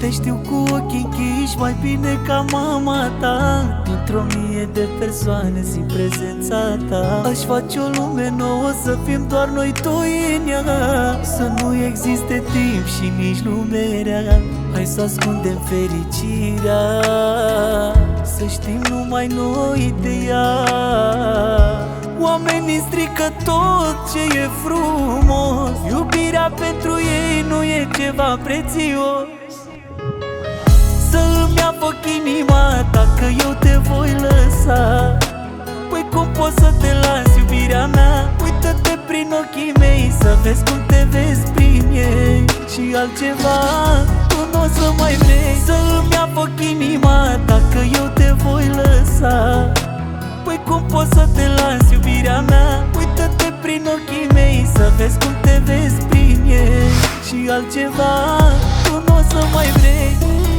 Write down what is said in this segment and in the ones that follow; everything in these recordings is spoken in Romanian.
Te știu cu ochii închiși mai bine ca mama ta. Dintr-o mie de persoane simt prezența ta. Aș face o lume nouă să fim doar noi doi în ea, să nu existe timp și nici lume rea. Hai să ascundem fericirea, să știm numai noi de ea. Oamenii strică tot ce e frumos, iubirea pentru ei nu e ceva prețios. Să îmi ia foc inima ta că eu te voi lăsa. Păi cum poți să te las, iubirea mea? Uită-te prin ochii mei să vezi cum te vezi prin ei. Și altceva tu n-o să mai vrei. Să îmi ia foc inima ta că eu te voi lăsa. Păi cum poți să te las, iubirea mea? Uită-te prin ochii mei să vezi cum te vezi prin ei. Și altceva tu n-o să mai vrei.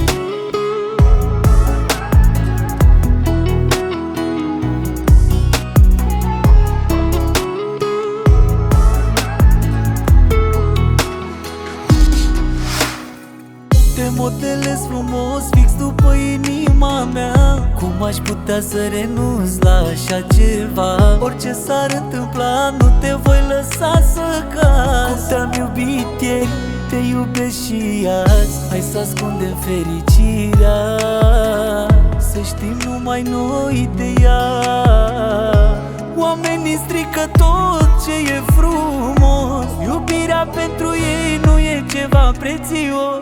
Te modelez frumos, fix după inima mea. Cum aș putea să renunț la așa ceva? Orice s-ar întâmpla, nu te voi lăsa să cazi. Cum te-am iubit ieri, te iubesc și azi. Hai să ascundem fericirea, să știm numai noi de ea. Oamenii strică tot ce e frumos, iubirea pentru ei nu e ceva prețios.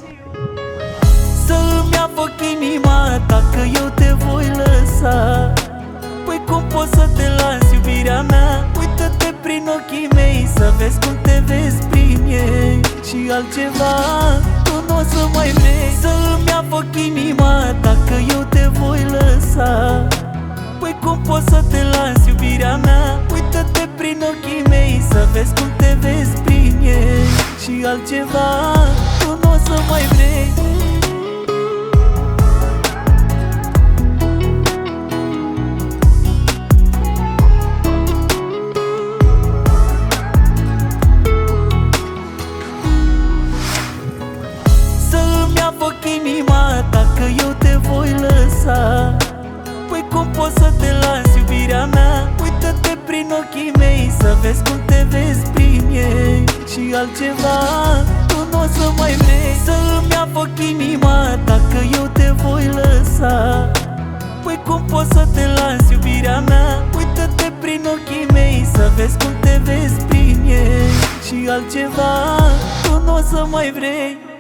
Să îmi ia foc inima ta că eu te voi lăsa. Păi cum poți să te las, iubirea mea? Uită-te prin ochii mei să vezi cum te vezi prin ei. Și altceva tu n-o să mai vrei. Să îmi ia foc inima ta că eu te voi lăsa. Păi cum poți să te las, iubirea mea? Uită-te prin ochii mei să vezi cum te vezi prin ei. Și altceva tu n-o să mai vrei. Inima ta că eu te voi lăsa. Păi cum poți să te las, iubirea mea? Uită-te prin ochii mei să vezi cum te vezi prin ei. Și altceva tu n-o să mai vrei. Să îmi ia foc inima ta că eu te voi lăsa. Păi cum poți să te las, iubirea mea? Uită-te prin ochii mei să vezi cum te vezi prin ei. Și altceva tu n-o să mai vrei.